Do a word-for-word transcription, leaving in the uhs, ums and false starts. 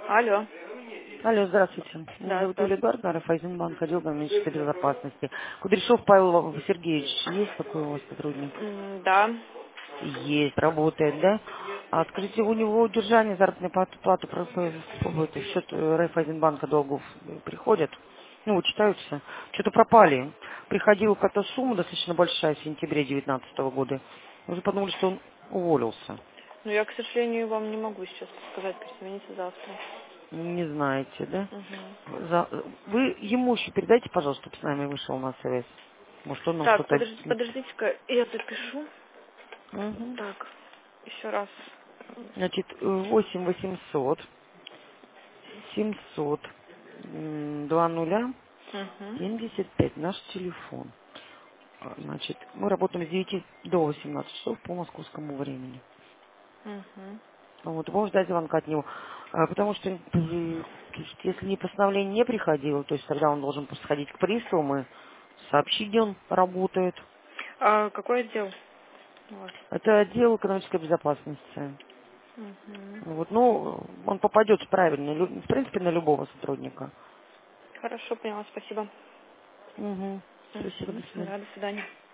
Алло. Алло, здравствуйте. Меня Да, зовут Юлия здравствуйте. Гарднер, Райффайзенбанк, отдел экономической безопасности. Кудряшов Павел Сергеевич, есть такой у вас сотрудник? М, Да. Есть, работает, да? А скажите, у него удержание заработной платы, платы про- по- по- это, в счет э, Райффайзенбанка долгов э, приходят? Ну, читаются. Что-то пропали. Приходила какая-то сумма достаточно большая в сентябре две тысячи девятнадцатого года. Уже подумали, что он уволился. Но я, к сожалению, вам не могу сейчас сказать, перезвоните завтра. Не знаете, да? Мгм. За- Вы ему еще передайте, пожалуйста, чтобы с нами вышел на связь. Может, он нам Так, что-то подожди, объяснит. подождите-ка, я запишу. Мгм. Так, еще раз. Значит, восемь восемьсот семьсот м, два нуля Угу. семьдесят пять наш телефон. А, Значит, мы работаем с девяти до восемнадцати часов по московскому времени. Угу. Вот, можно ждать звонка от него. А, Потому что, м, то есть, если не постановление не приходило, то есть тогда он должен просто сходить к приставу, мы сообщить, где он работает. А какой отдел у вас? Это отдел экономической безопасности. Угу. Вот, ну, он попадет правильно, лю- в принципе, на любого сотрудника. Хорошо, поняла, спасибо. Угу. Спасибо, Угу. до свидания. Да, до свидания.